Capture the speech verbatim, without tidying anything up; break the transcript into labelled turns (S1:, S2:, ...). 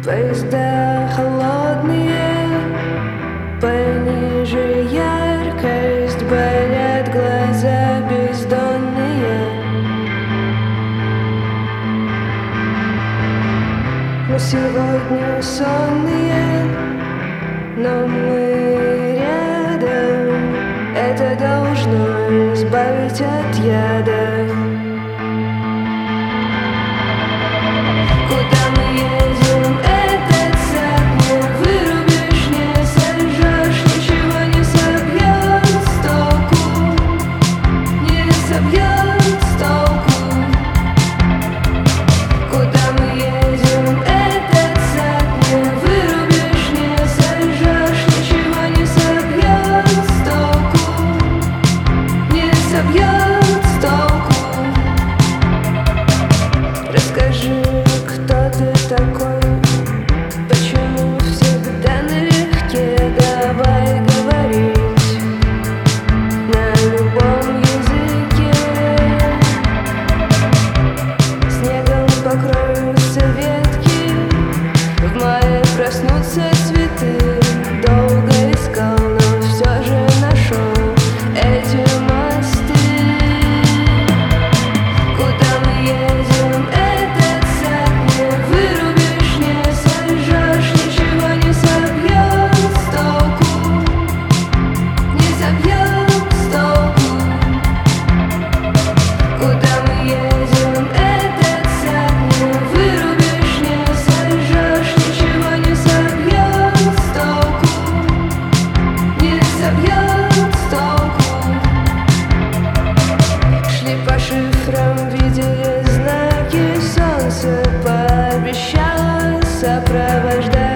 S1: Поезда холодные, пониже яркость, болят глаза бездонные. Мы сегодня сонные, но мы рядом. Это должно избавить от яда. Куда мы едем, этот сад не вырубишь, не сожжешь, ничего не собьет с толку, не собьет с толку. Куда мы едем, этот сад не вырубишь, не сожжешь, ничего не собьет с толку, не собьет с толку. Расскажи, кто ты такой, почему всегда налегке, давай говорить на любом языке. Снегом покроются ветки, в мае проснутся цветы. Долго искал, но все же нашел эти мосты. Куда мы едем, этот сад не вырубишь, не сожжешь, ничего не собьет с толку, не собьет с толку. Куда мы едем, этот сад не вырубишь, не сожжешь, ничего не собьет с толку, не собьет с толку. Шли по шифрам, видели знаки, солнце пообещало сопровождать.